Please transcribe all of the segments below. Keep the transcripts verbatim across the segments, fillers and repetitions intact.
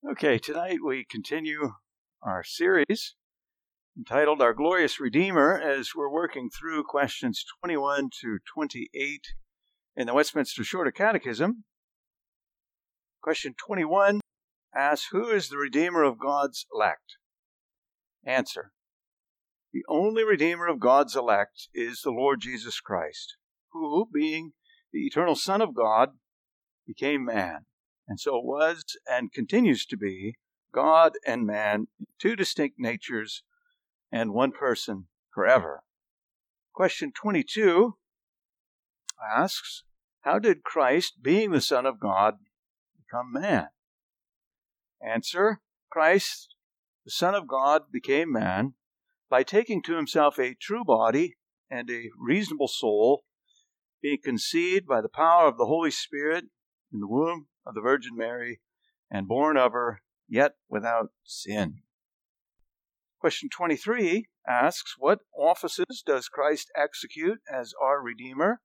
Okay, tonight we continue our series entitled Our Glorious Redeemer as we're working through questions twenty-one to twenty-eight in the Westminster Shorter Catechism. Question twenty-one asks, who is the Redeemer of God's elect? Answer: the only Redeemer of God's elect is the Lord Jesus Christ, who, being the eternal Son of God, became man, and so was and continues to be God and man, two distinct natures and one person forever. Question twenty-two asks, how did Christ, being the Son of God, become man? Answer: Christ, the Son of God, became man by taking to himself a true body and a reasonable soul, being conceived by the power of the Holy Spirit in the womb of the Virgin Mary, and born of her, yet without sin. Question twenty-three asks, what offices does Christ execute as our Redeemer?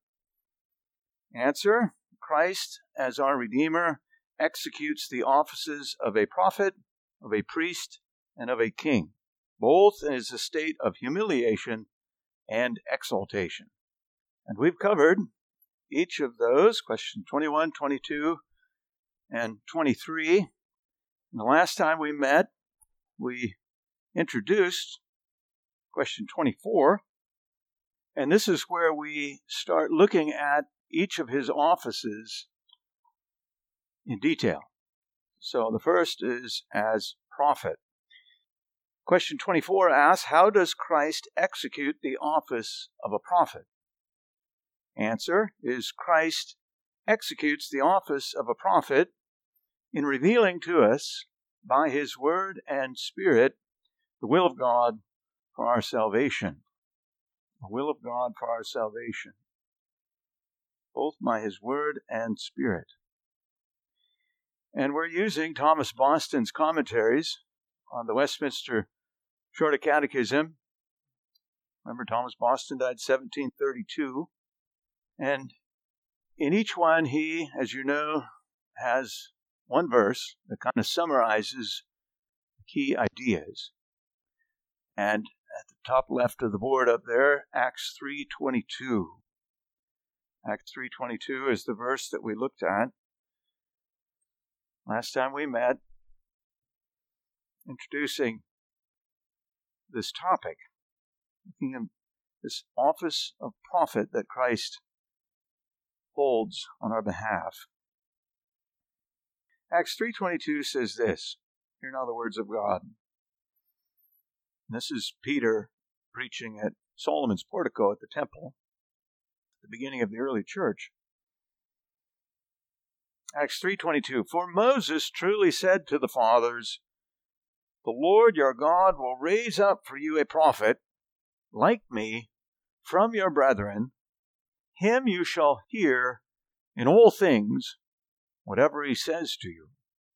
Answer: Christ, as our Redeemer, executes the offices of a prophet, of a priest, and of a king, both in his state of humiliation and exaltation. And we've covered each of those, question twenty-one, twenty-two, and twenty-three. And the last time we met, we introduced question twenty-four, and this is where we start looking at each of his offices in detail. So the first is as prophet. Question twenty-four asks, how does Christ execute the office of a prophet? Answer is, Christ executes the office of a prophet in revealing to us by his word and spirit the will of God for our salvation. The will of God for our salvation, both by his word and spirit. And we're using Thomas Boston's commentaries on the Westminster Shorter Catechism. Remember, Thomas Boston died seventeen thirty-two. And in each one, he, as you know, has one verse that kind of summarizes key ideas. And at the top left of the board up there, Acts three twenty-two. Acts three twenty-two is the verse that we looked at last time we met, introducing this topic, looking at this office of prophet that Christ holds on our behalf. Acts three twenty-two says this. Hear now the words of God. This is Peter preaching at Solomon's portico at the temple, the beginning of the early church. Acts three twenty-two, for Moses truly said to the fathers, the Lord your God will raise up for you a prophet like me from your brethren. Him you shall hear in all things, whatever he says to you.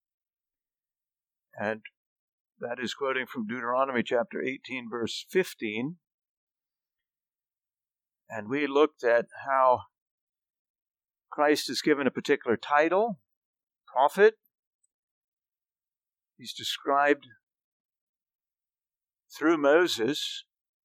And that is quoting from Deuteronomy chapter eighteen, verse fifteen. And we looked at how Christ is given a particular title, prophet. He's described through Moses.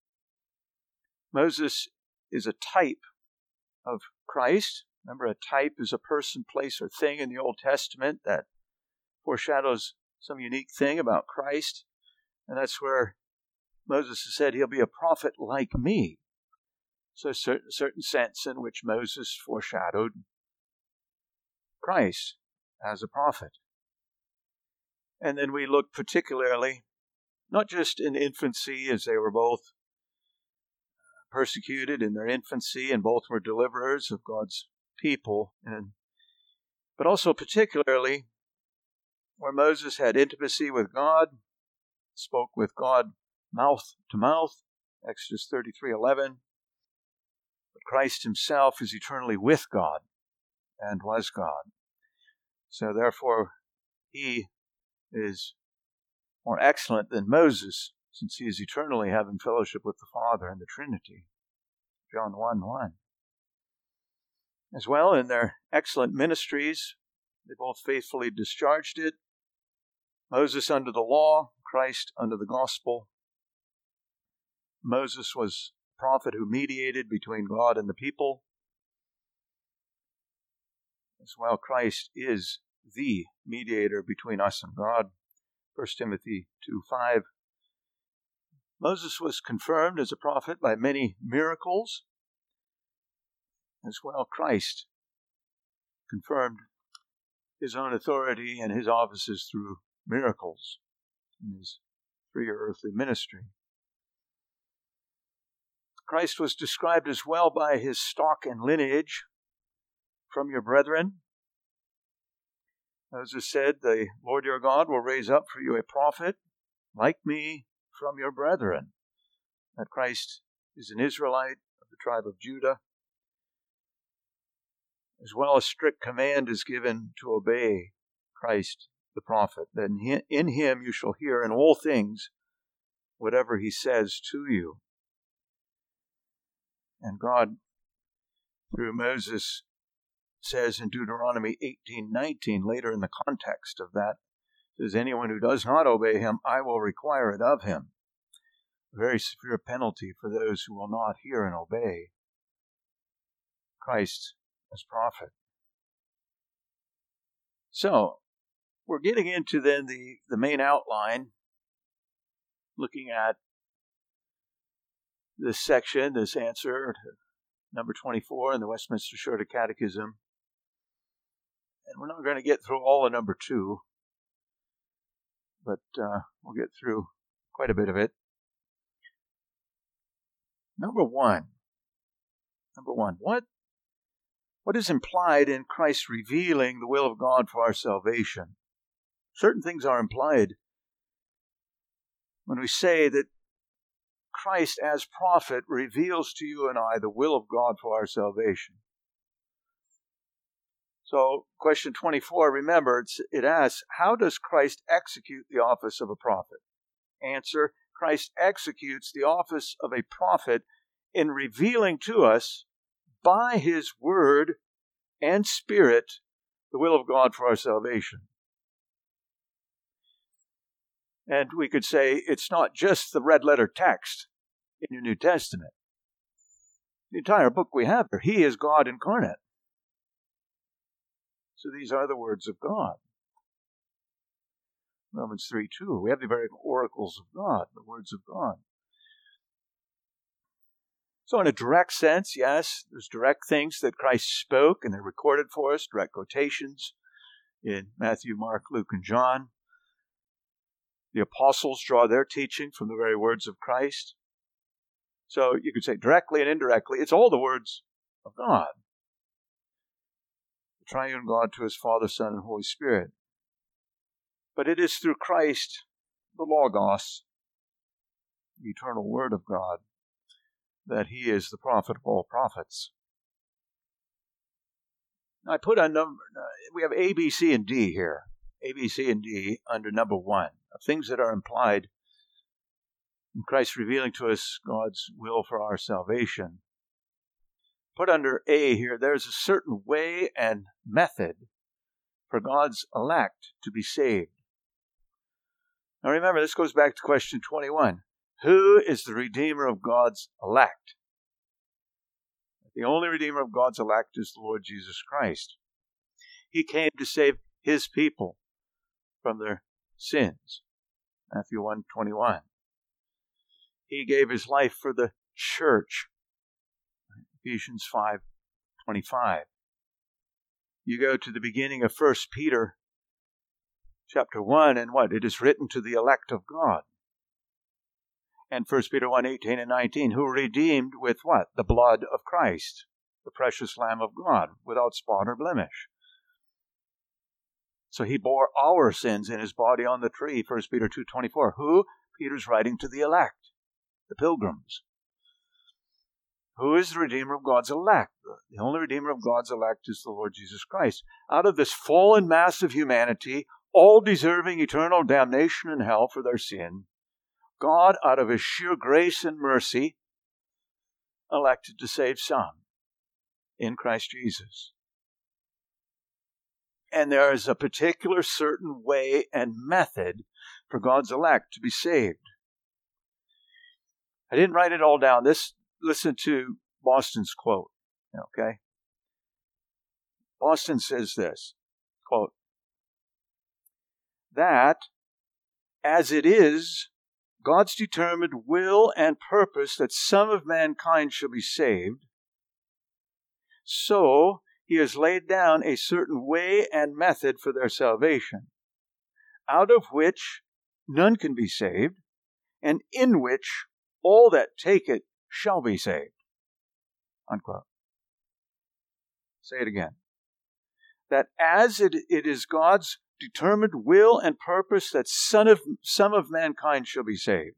Moses is a type of Christ. Remember, a type is a person, place, or thing in the Old Testament that foreshadows some unique thing about Christ. And that's where Moses has said he'll be a prophet like me. So a certain, certain sense in which Moses foreshadowed Christ as a prophet. And then we look particularly, not just in infancy, as they were both persecuted in their infancy, and both were deliverers of God's people, and but also particularly where Moses had intimacy with God, spoke with God mouth to mouth, Exodus thirty-three eleven. But Christ himself is eternally with God and was God. So therefore, he is more excellent than Moses, since he is eternally having fellowship with the Father and the Trinity. John one one. As well, in their excellent ministries, they both faithfully discharged it. Moses under the law, Christ under the gospel. Moses was a prophet who mediated between God and the people. As well, Christ is the mediator between us and God. First Timothy two five. Moses was confirmed as a prophet by many miracles. As well, Christ confirmed his own authority and his offices through miracles in his three-year earthly ministry. Christ was described as well by his stock and lineage from your brethren. Moses said, the Lord your God will raise up for you a prophet like me from your brethren. That Christ is an Israelite of the tribe of Judah. As well, a strict command is given to obey Christ the prophet. Then in him you shall hear in all things whatever he says to you. And God, through Moses, says in Deuteronomy eighteen nineteen, later in the context of that, says, anyone who does not obey him, I will require it of him. A very severe penalty for those who will not hear and obey Christ as prophet. So, we're getting into then the, the main outline, looking at this section, this answer to number twenty-four in the Westminster Shorter Catechism. And we're not going to get through all of number two, but uh, we'll get through quite a bit of it. Number one. Number one. What, what is implied in Christ revealing the will of God for our salvation? Certain things are implied when we say that Christ as prophet reveals to you and I the will of God for our salvation. So, question twenty-four, remember, it's, it asks, how does Christ execute the office of a prophet? Answer, Christ executes the office of a prophet in revealing to us by his word and spirit the will of God for our salvation. And we could say it's not just the red letter text in your New Testament. The entire book we have here, he is God incarnate. So these are the words of God. Romans three two, we have the very oracles of God, the words of God. So in a direct sense, yes, there's direct things that Christ spoke, and they're recorded for us, direct quotations in Matthew, Mark, Luke, and John. The apostles draw their teaching from the very words of Christ. So you could say directly and indirectly, it's all the words of God. The triune God to his Father, Son, and Holy Spirit. But it is through Christ, the Logos, the eternal Word of God, that he is the prophet of all prophets. Now I put on number, we have A, B, C, and D here. A, B, C, and D under number one, of things that are implied in Christ revealing to us God's will for our salvation. Put under A here, there's a certain way and method for God's elect to be saved. Now remember, this goes back to question twenty-one. Who is the Redeemer of God's elect? The only Redeemer of God's elect is the Lord Jesus Christ. He came to save his people from their sins. Matthew one twenty-one. He gave his life for the church. Ephesians five twenty-five. You go to the beginning of First Peter chapter one, and what? It is written to the elect of God. And First Peter one eighteen and nineteen, who redeemed with what? The blood of Christ, the precious Lamb of God, without spot or blemish. So he bore our sins in his body on the tree, First Peter two twenty-four. Who? Peter's writing to the elect, the pilgrims. Who is the Redeemer of God's elect? The only Redeemer of God's elect is the Lord Jesus Christ. Out of this fallen mass of humanity, all deserving eternal damnation in hell for their sin, God, out of his sheer grace and mercy, elected to save some in Christ Jesus. And there is a particular certain way and method for God's elect to be saved. I didn't write it all down. This, listen to Boston's quote, okay? Boston says this, quote, that as it is God's determined will and purpose that some of mankind shall be saved, so he has laid down a certain way and method for their salvation, out of which none can be saved, and in which all that take it shall be saved. Unquote. Say it again. That as it, it is God's determined will and purpose that some of, some of mankind shall be saved,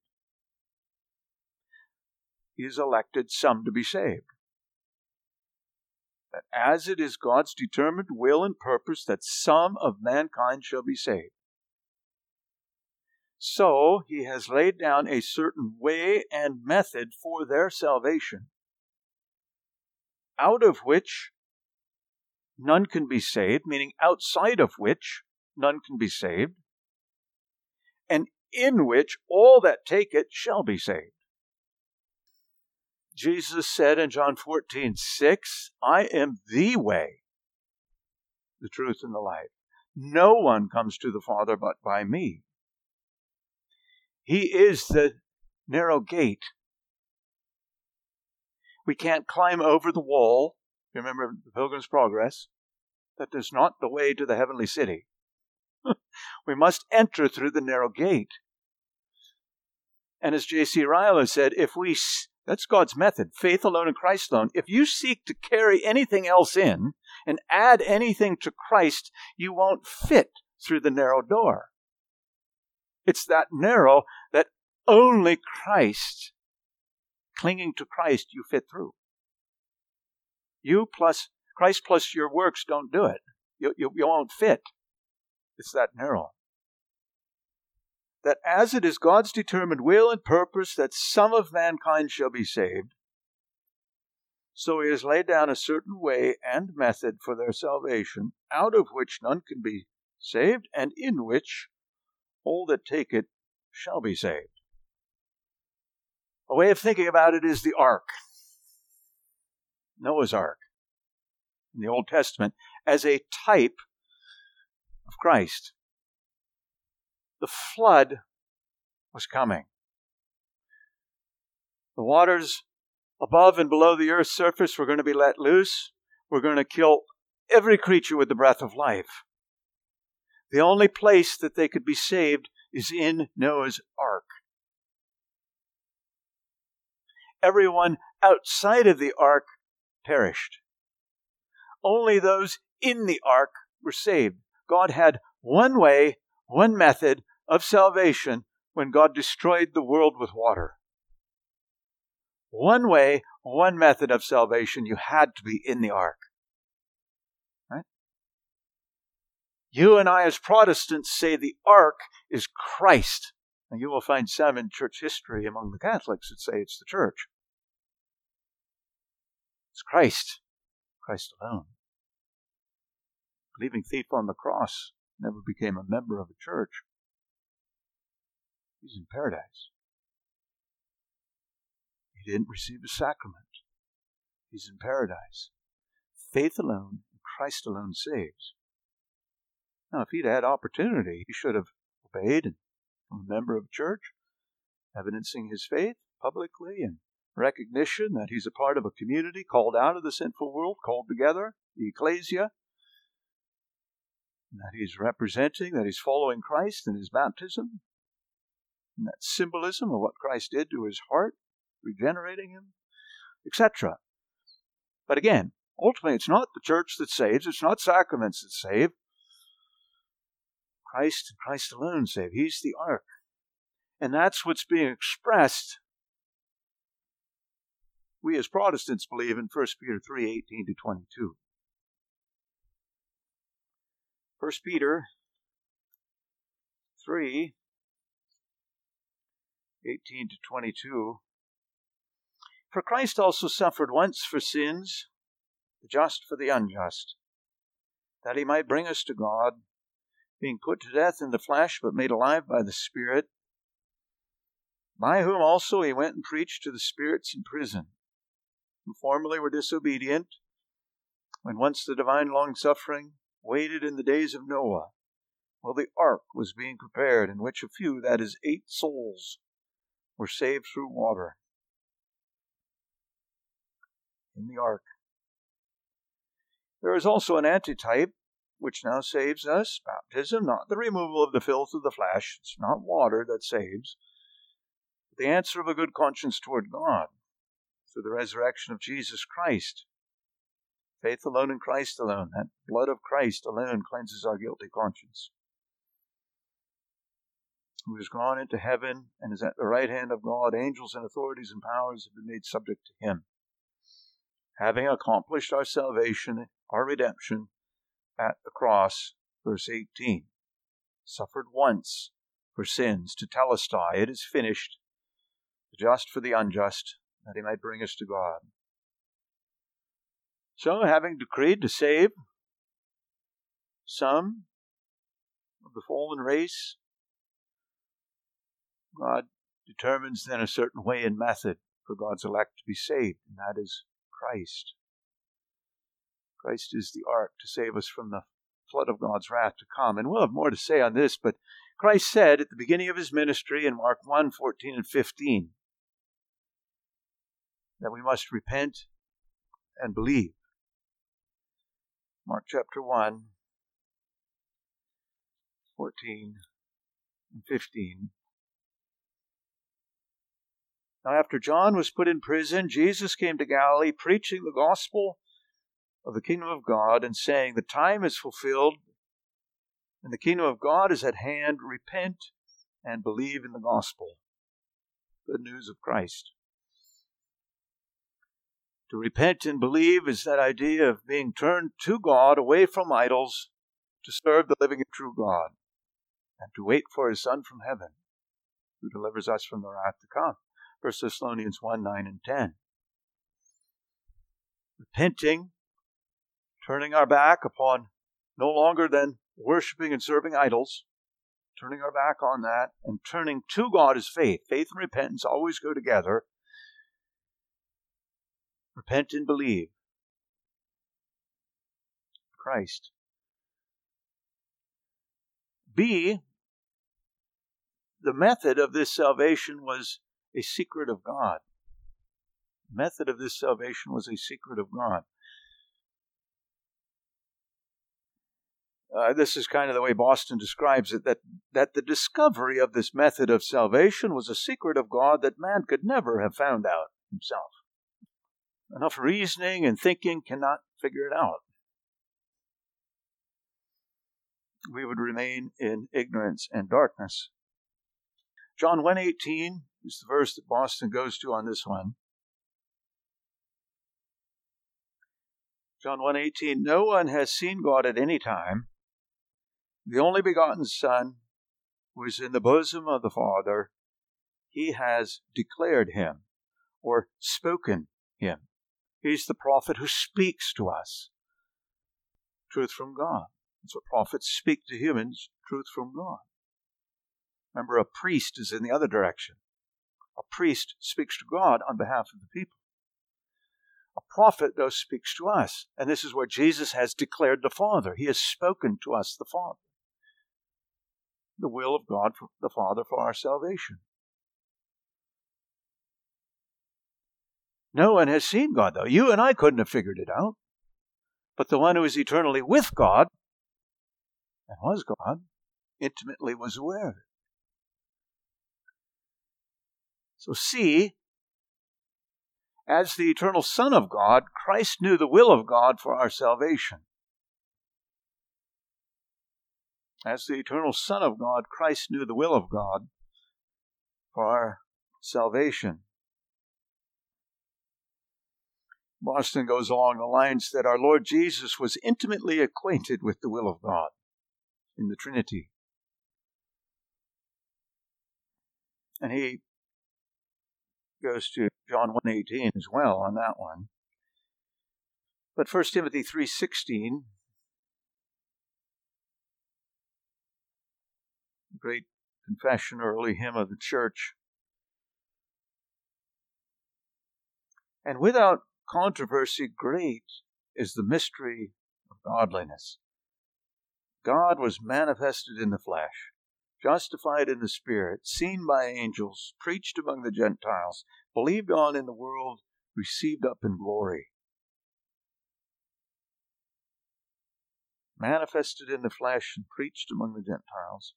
he has elected some to be saved. That as it is God's determined will and purpose that some of mankind shall be saved, so he has laid down a certain way and method for their salvation, out of which none can be saved, meaning outside of which none can be saved, and in which all that take it shall be saved. Jesus said in John fourteen six, I am the way, the truth, and the life. No one comes to the Father but by me. He is the narrow gate. We can't climb over the wall. Remember the Pilgrim's Progress? That is not the way to the heavenly city. We must enter through the narrow gate. And as J C Ryle has said, if we, that's God's method, faith alone and Christ alone. If you seek to carry anything else in and add anything to Christ, you won't fit through the narrow door. It's that narrow that only Christ, clinging to Christ, you fit through. You plus Christ plus your works don't do it. You, you, you won't fit. It's that narrow. That as it is God's determined will and purpose that some of mankind shall be saved, so he has laid down a certain way and method for their salvation, out of which none can be saved, and in which all that take it shall be saved. A way of thinking about it is the ark. Noah's ark in the Old Testament as a type of Christ. The flood was coming. The waters above and below the earth's surface were going to be let loose. We're going to kill every creature with the breath of life. The only place that they could be saved is in Noah's ark. Everyone outside of the ark perished. Only those in the ark were saved. God had one way, one method of salvation when God destroyed the world with water. One way, one method of salvation. You had to be in the ark. Right? You and I as Protestants say the ark is Christ. And you will find some in church history among the Catholics that say it's the church. It's Christ. Christ alone. Believing thief on the cross never became a member of a church. He's in paradise. He didn't receive a sacrament. He's in paradise. Faith alone, Christ alone saves. Now, if he'd had opportunity, he should have obeyed and become a member of a church, evidencing his faith publicly and recognition that he's a part of a community called out of the sinful world, called together, the ecclesia, and that he's representing, that he's following Christ in his baptism, and that symbolism of what Christ did to his heart, regenerating him, et cetera. But again, ultimately, it's not the church that saves, it's not sacraments that save. Christ and Christ alone save. He's the ark. And that's what's being expressed. We as Protestants believe in First Peter three, eighteen to twenty-two. First Peter three, eighteen to twenty-two. For Christ also suffered once for sins, the just for the unjust, that he might bring us to God, being put to death in the flesh, but made alive by the Spirit, by whom also he went and preached to the spirits in prison, who formerly were disobedient, when once the divine long-suffering waited in the days of Noah, while the ark was being prepared, in which a few, that is, eight souls, were saved through water. In the ark. There is also an antitype, which now saves us, baptism, not the removal of the filth of the flesh. It's not water that saves, but the answer of a good conscience toward God through the resurrection of Jesus Christ. Faith alone in Christ alone, that blood of Christ alone cleanses our guilty conscience. Who has gone into heaven and is at the right hand of God, angels and authorities and powers have been made subject to him, having accomplished our salvation, our redemption, at the cross, verse eighteen, suffered once for sins, to telestai, it is finished, the just for the unjust, that he might bring us to God. So, having decreed to save some of the fallen race, God determines then a certain way and method for God's elect to be saved, and that is Christ. Christ is the ark to save us from the flood of God's wrath to come. And we'll have more to say on this, but Christ said at the beginning of his ministry in Mark one, fourteen and fifteen, that we must repent and believe. Mark chapter one, fourteen and fifteen. Now after John was put in prison, Jesus came to Galilee, preaching the gospel of the kingdom of God, and saying, the time is fulfilled, and the kingdom of God is at hand. Repent and believe in the gospel. Good news of Christ. To repent and believe is that idea of being turned to God, away from idols, to serve the living and true God, and to wait for his Son from heaven, who delivers us from the wrath to come. First Thessalonians one, nine and ten. Repenting, turning our back upon no longer than worshiping and serving idols, turning our back on that, and turning to God is faith. Faith and repentance always go together. Repent and believe. Christ. B, the method of this salvation was a secret of God. The method of this salvation was a secret of God. Uh, this is kind of the way Boston describes it, that, that the discovery of this method of salvation was a secret of God that man could never have found out himself. Enough reasoning and thinking cannot figure it out. We would remain in ignorance and darkness. John one eighteen is the verse that Boston goes to on this one. John one eighteen, no one has seen God at any time. The only begotten Son, who is in the bosom of the Father, he has declared him, or spoken him. He's the prophet who speaks to us truth from God. That's what prophets speak to humans, truth from God. Remember, a priest is in the other direction. A priest speaks to God on behalf of the people. A prophet, though, speaks to us. And this is where Jesus has declared the Father. He has spoken to us, the Father. The will of God, for the Father, for our salvation. No one has seen God, though. You and I couldn't have figured it out. But the one who is eternally with God, and was God, intimately was aware of it. So see, as the eternal Son of God, Christ knew the will of God for our salvation. As the eternal Son of God, Christ knew the will of God for our salvation. Boston goes along the lines that our Lord Jesus was intimately acquainted with the will of God in the Trinity. And he goes to John one eighteen as well on that one. But First Timothy three sixteen great confession, early hymn of the church. And without controversy, great is the mystery of godliness. God was manifested in the flesh, justified in the Spirit, seen by angels, preached among the Gentiles, believed on in the world, received up in glory. Manifested in the flesh and preached among the Gentiles.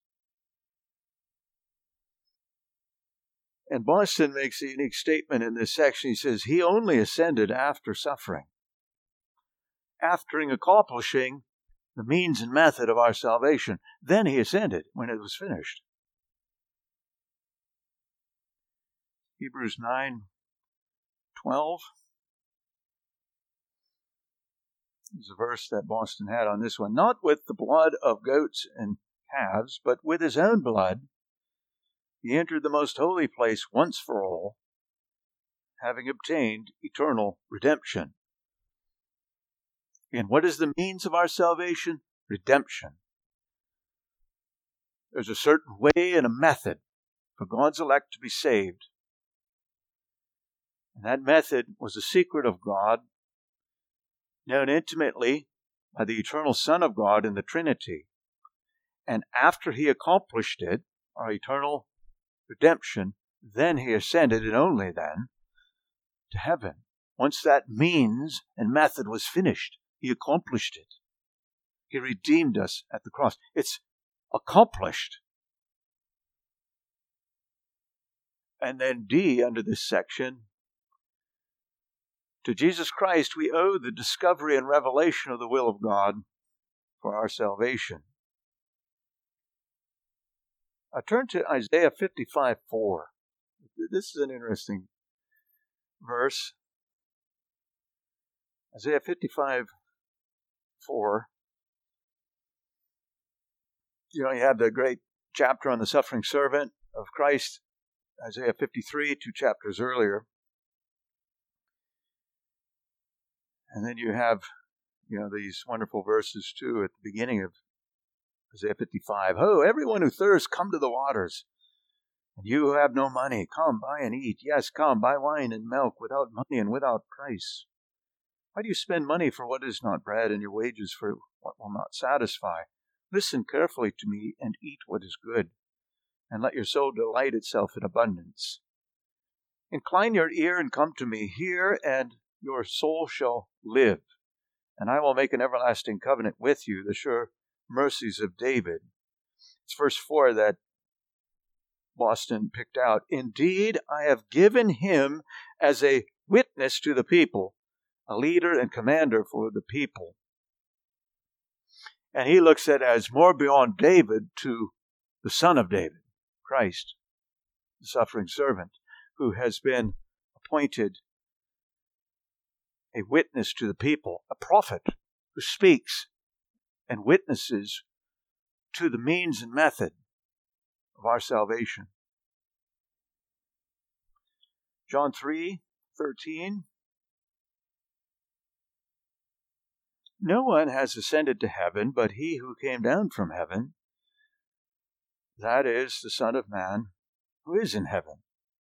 And Boston makes a unique statement in this section. He says, he only ascended after suffering, after accomplishing the means and method of our salvation. Then he ascended when it was finished. Hebrews nine twelve is a verse that Boston had on this one. Not with the blood of goats and calves, but with his own blood, he entered the most holy place once for all, having obtained eternal redemption. And what is the means of our salvation? Redemption. There's a certain way and a method for God's elect to be saved. And that method was a secret of God, known intimately by the eternal Son of God in the Trinity. And after he accomplished it, our eternal redemption, then he ascended, and only then, to heaven. Once that means and method was finished, he accomplished it. He redeemed us at the cross. It's accomplished. And then D, under this section, to Jesus Christ we owe the discovery and revelation of the will of God for our salvation. I turn to Isaiah fifty-five four. This is an interesting verse. Isaiah fifty-five four. You know, you have the great chapter on the suffering servant of Christ, Isaiah fifty-three, two chapters earlier. And then you have, you know, these wonderful verses too at the beginning of Isaiah fifty-five. Ho, everyone who thirsts, come to the waters. And you who have no money, come, buy and eat. Yes, come, buy wine and milk without money and without price. Why do you spend money for what is not bread, and your wages for what will not satisfy? Listen carefully to me and eat what is good, and let your soul delight itself in abundance. Incline your ear and come to me. Hear, and your soul shall live. And I will make an everlasting covenant with you, the sure mercies of David. It's verse four that Boston picked out. Indeed, I have given him as a witness to the people, a leader and commander for the people. And he looks at it as more beyond David to the Son of David, Christ, the suffering servant, who has been appointed a witness to the people, a prophet who speaks and witnesses to the means and method of our salvation. John three thirteen. No one has ascended to heaven but he who came down from heaven, that is, the Son of Man who is in heaven.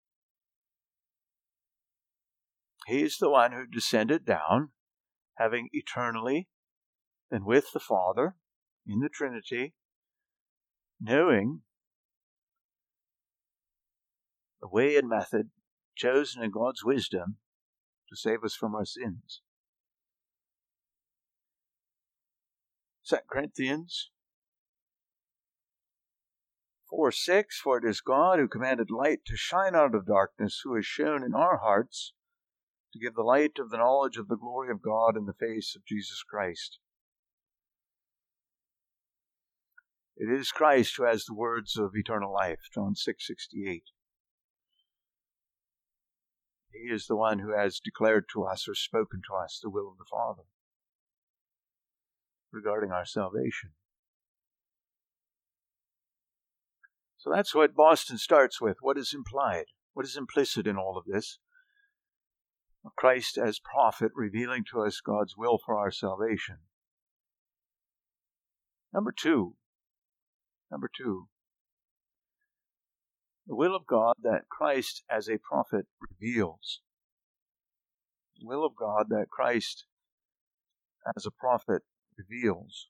He is the one who descended down, having eternally been with the Father in the Trinity, knowing the way and method chosen in God's wisdom to save us from our sins. Second Corinthians four six, for it is God who commanded light to shine out of darkness, who has shown in our hearts to give the light of the knowledge of the glory of God in the face of Jesus Christ. It is Christ who has the words of eternal life, John six sixty-eight. He is the one who has declared to us or spoken to us the will of the Father regarding our salvation. So that's what Boston starts with. What is implied? What is implicit in all of this? Christ as prophet revealing to us God's will for our salvation. Number two. Number two. The will of God that Christ as a prophet reveals. The will of God that Christ as a prophet reveals.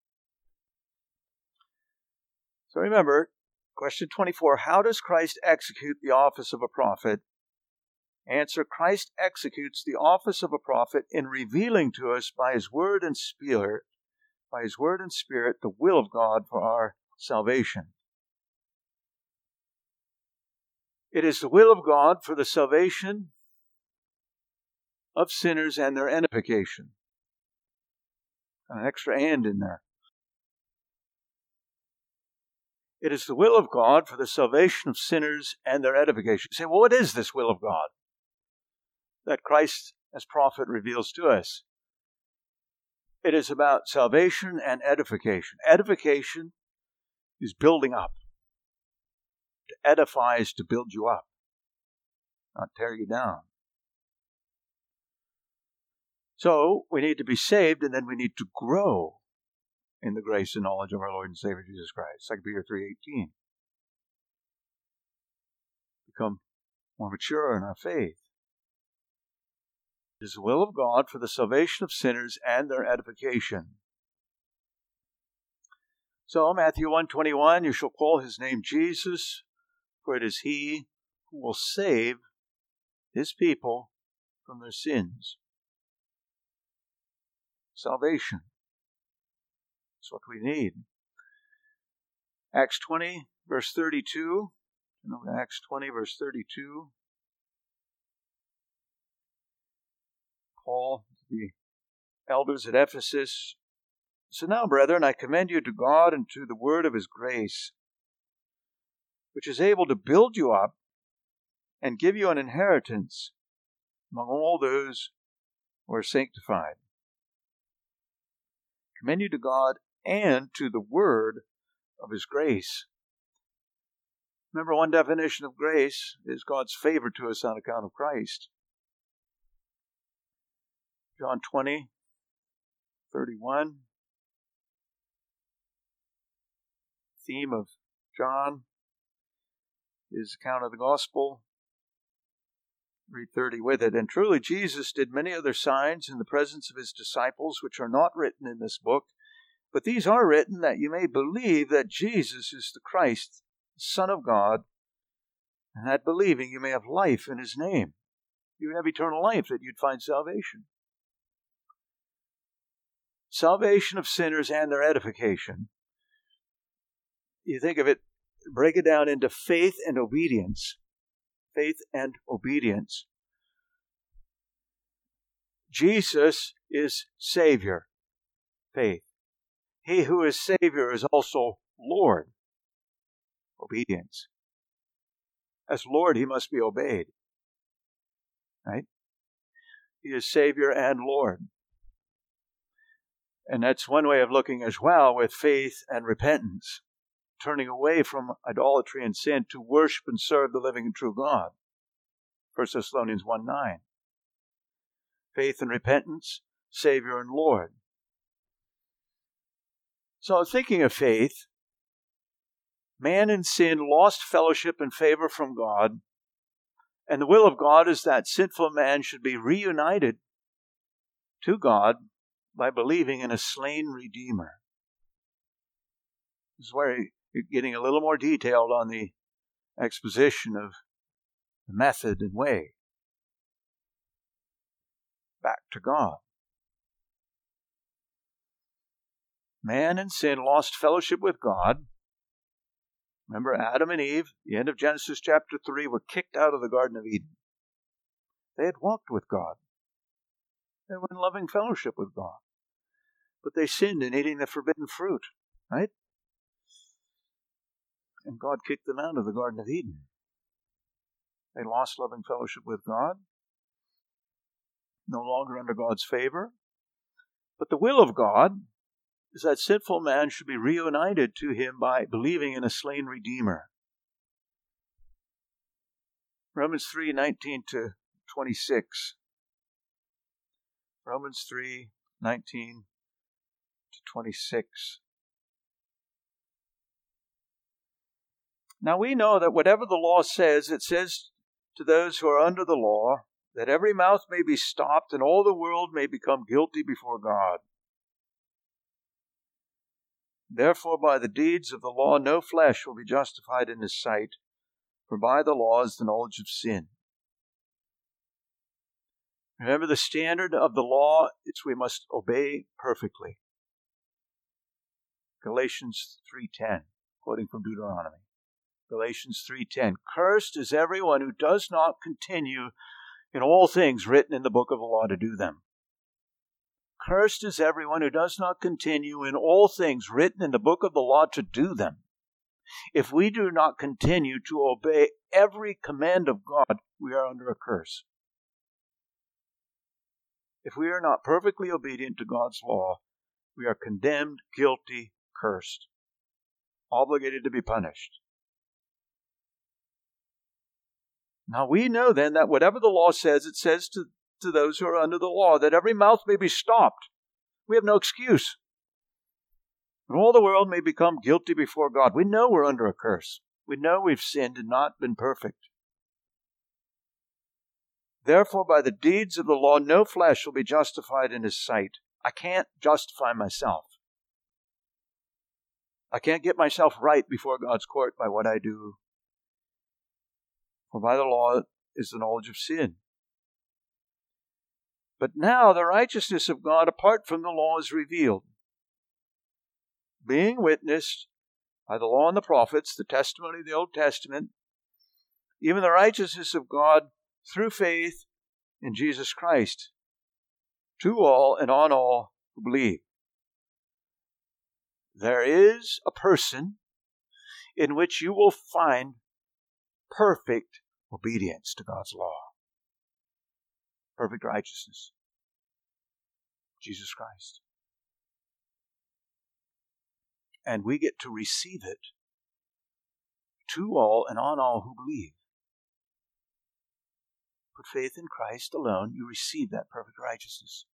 So remember, question twenty-four, how does Christ execute the office of a prophet? Answer, Christ executes the office of a prophet in revealing to us by His word and spirit, by His word and spirit, the will of God for our salvation. It is the will of God for the salvation of sinners and their edification. An extra and in there. It is the will of God for the salvation of sinners and their edification. You say, well, what is this will of God that Christ as prophet reveals to us? It is about salvation and edification. Edification is building up. To edify is to build you up, not tear you down. So we need to be saved, and then we need to grow in the grace and knowledge of our Lord and Savior Jesus Christ. Second Peter three eighteen. Become more mature in our faith. It is the will of God for the salvation of sinners and their edification. So, Matthew one twenty-one, you shall call His name Jesus, for it is He who will save His people from their sins. Salvation. That's what we need. Acts twenty, verse thirty-two. You know, Acts twenty, verse thirty-two. Paul, the elders at Ephesus. So now, brethren, I commend you to God and to the word of His grace, which is able to build you up and give you an inheritance among all those who are sanctified. Commend you to God and to the word of His grace. Remember, one definition of grace is God's favor to us on account of Christ. John twenty, thirty-one. Theme of John, his account of the gospel. Read thirty with it. And truly Jesus did many other signs in the presence of His disciples, which are not written in this book. But these are written that you may believe that Jesus is the Christ, the Son of God, and that believing you may have life in His name. You would have eternal life, that you'd find salvation. Salvation of sinners and their edification. You think of it, break it down into faith and obedience. Faith and obedience. Jesus is Savior. Faith. He who is Savior is also Lord. Obedience. As Lord, He must be obeyed. Right? He is Savior and Lord. And that's one way of looking as well with faith and repentance. Turning away from idolatry and sin to worship and serve the living and true God. First Thessalonians one nine. Faith and repentance, Savior and Lord. So thinking of faith, man in sin lost fellowship and favor from God, and the will of God is that sinful man should be reunited to God by believing in a slain Redeemer. This is where you're getting a little more detailed on the exposition of the method and way. Back to God. Man in sin lost fellowship with God. Remember, Adam and Eve, the end of Genesis chapter three, were kicked out of the Garden of Eden. They had walked with God. They were in loving fellowship with God. But they sinned in eating the forbidden fruit, right? And God kicked them out of the Garden of Eden. They lost loving fellowship with God. No longer under God's favor. But the will of God is that sinful man should be reunited to Him by believing in a slain Redeemer. Romans three nineteen to twenty-six. Romans three nineteen to twenty-six. Now we know that whatever the law says, it says to those who are under the law, that every mouth may be stopped and all the world may become guilty before God. Therefore, by the deeds of the law, no flesh will be justified in His sight, for by the law is the knowledge of sin. Remember, the standard of the law is we must obey perfectly. Galatians three ten, quoting from Deuteronomy. Galatians three ten, cursed is everyone who does not continue in all things written in the book of the law to do them. Cursed is everyone who does not continue in all things written in the book of the law to do them. If we do not continue to obey every command of God, we are under a curse. If we are not perfectly obedient to God's law, we are condemned, guilty, cursed, obligated to be punished. Now we know then that whatever the law says, it says to, to those who are under the law, that every mouth may be stopped. We have no excuse. And all the world may become guilty before God. We know we're under a curse. We know we've sinned and not been perfect. Therefore, by the deeds of the law, no flesh will be justified in His sight. I can't justify myself. I can't get myself right before God's court by what I do. For by the law is the knowledge of sin. But now the righteousness of God apart from the law is revealed, being witnessed by the law and the prophets, the testimony of the Old Testament, even the righteousness of God through faith in Jesus Christ, to all and on all who believe. There is a person in which you will find perfect obedience to God's law. Perfect righteousness. Jesus Christ. And we get to receive it to all and on all who believe. Put faith in Christ alone, you receive that perfect righteousness.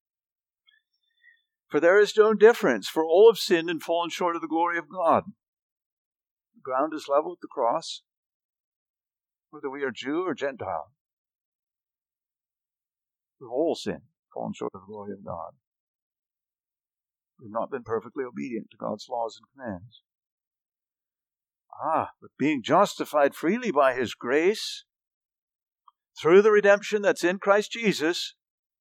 For there is no difference, for all have sinned and fallen short of the glory of God. The ground is level at the cross, whether we are Jew or Gentile. We've all sinned, fallen short of the glory of God. We've not been perfectly obedient to God's laws and commands. Ah, but being justified freely by His grace, through the redemption that's in Christ Jesus,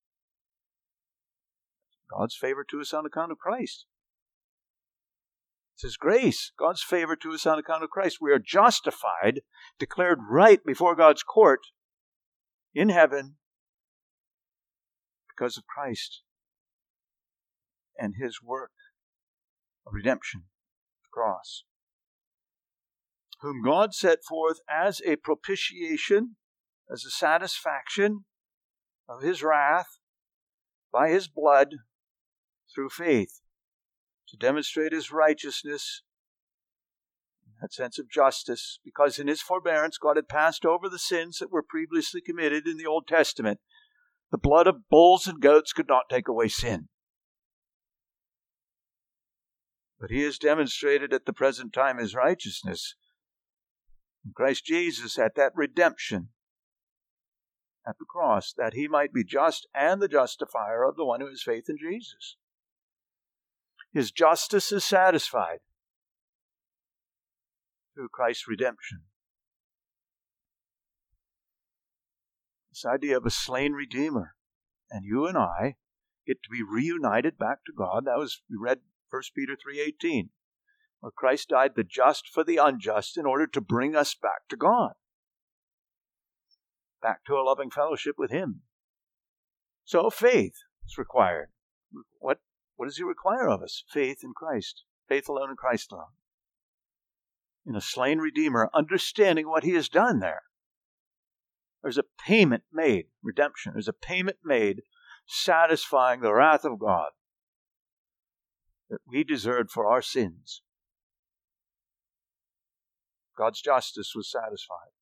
God's favor to us on account of Christ. It's His grace, God's favor to us on account of Christ. We are justified, declared right before God's court in heaven because of Christ and His work of redemption, the cross, whom God set forth as a propitiation, as a satisfaction of His wrath by His blood through faith, to demonstrate His righteousness, that sense of justice, because in His forbearance God had passed over the sins that were previously committed in the Old Testament. The blood of bulls and goats could not take away sin. But He has demonstrated at the present time His righteousness in Christ Jesus at that redemption at the cross, that He might be just and the justifier of the one who has faith in Jesus. His justice is satisfied through Christ's redemption. This idea of a slain Redeemer, and you and I get to be reunited back to God. That was, we read First Peter three eighteen, where Christ died the just for the unjust in order to bring us back to God, back to a loving fellowship with Him. So faith is required. What, what does He require of us? Faith in Christ. Faith alone in Christ alone. In a slain Redeemer, understanding what He has done there. There's a payment made, redemption. There's a payment made satisfying the wrath of God that we deserved for our sins. God's justice was satisfied.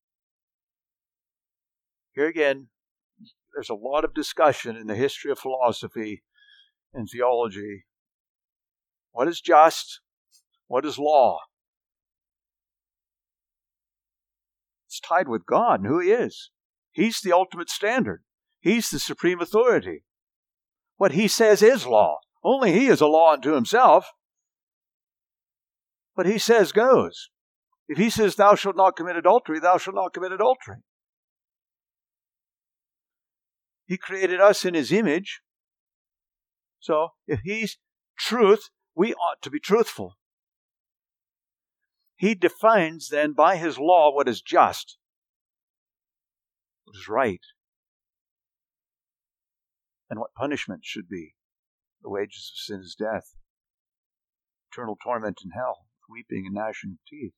Here again, there's a lot of discussion in the history of philosophy and theology. What is just? What is law? It's tied with God and who He is. He's the ultimate standard. He's the supreme authority. What He says is law. Only He is a law unto Himself. What He says goes. If He says, thou shalt not commit adultery, thou shalt not commit adultery. He created us in His image. So if He's truth, we ought to be truthful. He defines then by His law what is just, what is right, and what punishment should be. The wages of sin is death, eternal torment in hell, weeping and gnashing of teeth.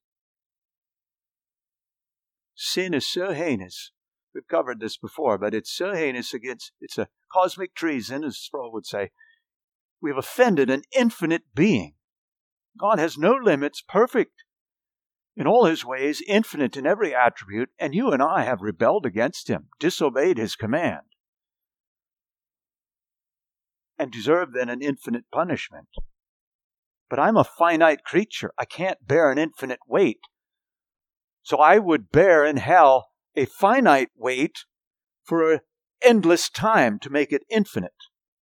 Sin is so heinous. We've covered this before, but it's so heinous against, it's a cosmic treason, as Sproul would say. We've offended an infinite being. God has no limits, perfect in all His ways, infinite in every attribute, and you and I have rebelled against Him, disobeyed His command, and deserve then an infinite punishment. But I'm a finite creature. I can't bear an infinite weight. So I would bear in hell a finite weight for an endless time to make it infinite.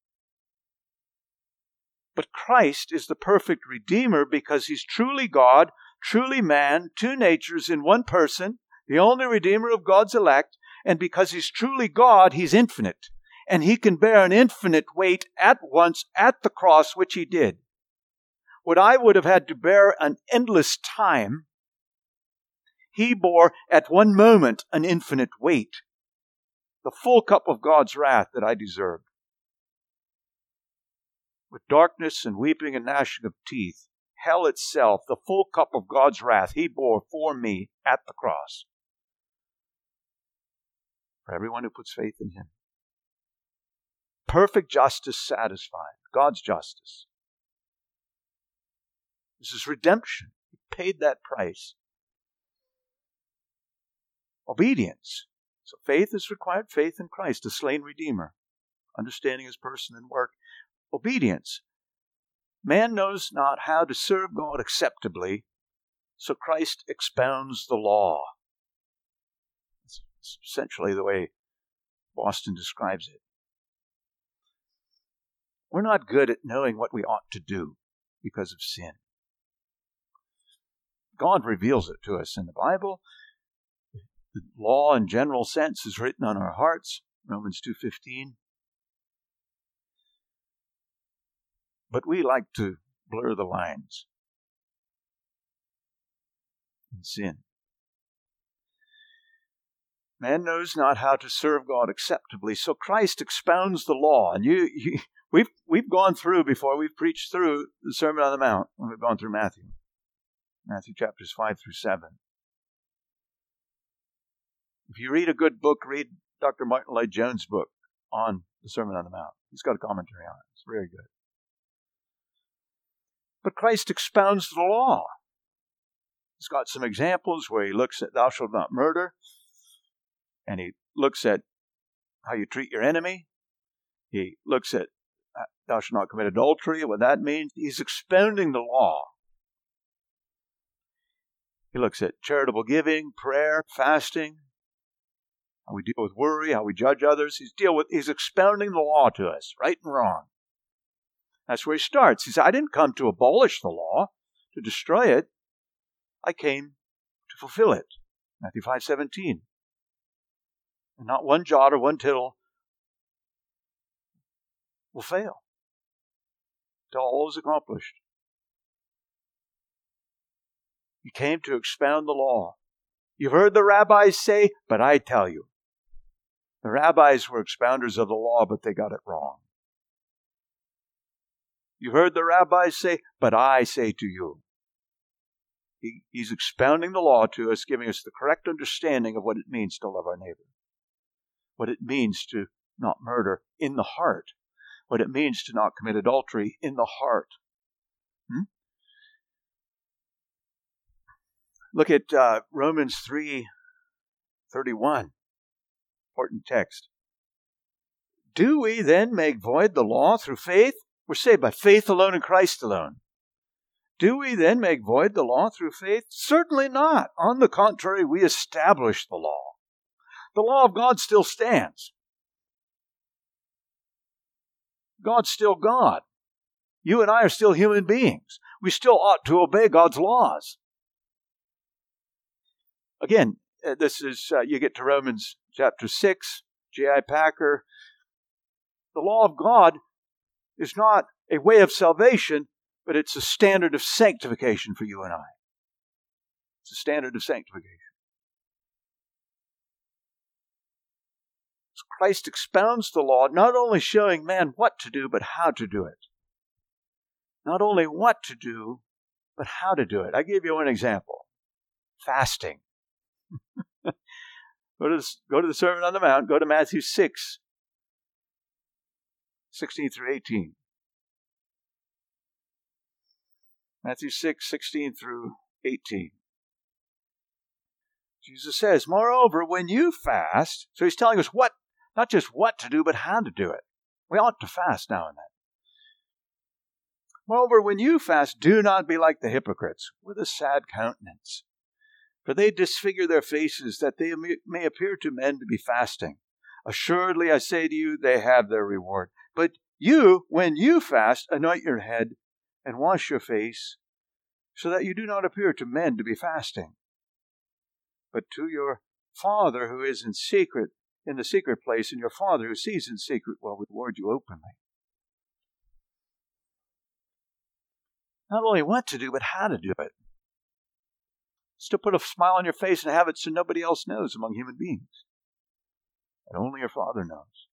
But Christ is the perfect Redeemer because He's truly God, truly man, two natures in one person, the only Redeemer of God's elect, and because He's truly God, He's infinite. And He can bear an infinite weight at once at the cross, which He did. What I would have had to bear an endless time, He bore at one moment an infinite weight, the full cup of God's wrath that I deserved. With darkness and weeping and gnashing of teeth, hell itself, the full cup of God's wrath, He bore for me at the cross. For everyone who puts faith in Him. Perfect justice satisfied, God's justice. This is redemption. He paid that price. Obedience. So faith is required, faith in Christ, the slain Redeemer, understanding His person and work. Obedience. Man knows not how to serve God acceptably, so Christ expounds the law. It's essentially the way Boston describes it. We're not good at knowing what we ought to do because of sin. God reveals it to us in the Bible. The law in general sense is written on our hearts, Romans two fifteen. But we like to blur the lines in sin. Man knows not how to serve God acceptably, so Christ expounds the law. And you, you we've we've gone through before, we've preached through the Sermon on the Mount when we've gone through Matthew. Matthew chapters five through seven. If you read a good book, read Doctor Martin Lloyd-Jones' book on the Sermon on the Mount. He's got a commentary on it. It's very good. But Christ expounds the law. He's got some examples where He looks at thou shalt not murder, and He looks at how you treat your enemy. He looks at thou shalt not commit adultery, what that means. He's expounding the law. He looks at charitable giving, prayer, fasting, how we deal with worry, how we judge others. He's deal with he's expounding the law to us, right and wrong. That's where He starts. He said, I didn't come to abolish the law, to destroy it. I came to fulfill it. Matthew five seventeen. And not one jot or one tittle will fail till all is accomplished. He came to expound the law. You've heard the rabbis say, but I tell you. The rabbis were expounders of the law, but they got it wrong. You've heard the rabbis say, but I say to you. He, he's expounding the law to us, giving us the correct understanding of what it means to love our neighbor. What it means to not murder in the heart. What it means to not commit adultery in the heart. Hmm? Look at uh, Romans three thirty-one. Important text. Do we then make void the law through faith? We're saved by faith alone in Christ alone. Do we then make void the law through faith? Certainly not. On the contrary, we establish the law. The law of God still stands. God's still God. You and I are still human beings. We still ought to obey God's laws. Again, this is, uh, you get to Romans chapter six, J I Packer. The law of God is not a way of salvation, but it's a standard of sanctification for you and I. It's a standard of sanctification. So Christ expounds the law, not only showing man what to do, but how to do it. Not only what to do, but how to do it. I gave you one example. Fasting. Go to, the, go to the Sermon on the Mount. Go to Matthew six, sixteen through eighteen. Matthew six, sixteen through eighteen. Jesus says, moreover, when you fast, so he's telling us what, not just what to do, but how to do it. We ought to fast now and then. Moreover, when you fast, do not be like the hypocrites, with a sad countenance. For they disfigure their faces, that they may appear to men to be fasting. Assuredly, I say to you, they have their reward. But you, when you fast, anoint your head and wash your face, so that you do not appear to men to be fasting, but to your Father who is in secret, in the secret place, and your Father who sees in secret will reward you openly. Not only what to do, but how to do it. It's to put a smile on your face and have it so nobody else knows among human beings. And only your Father knows.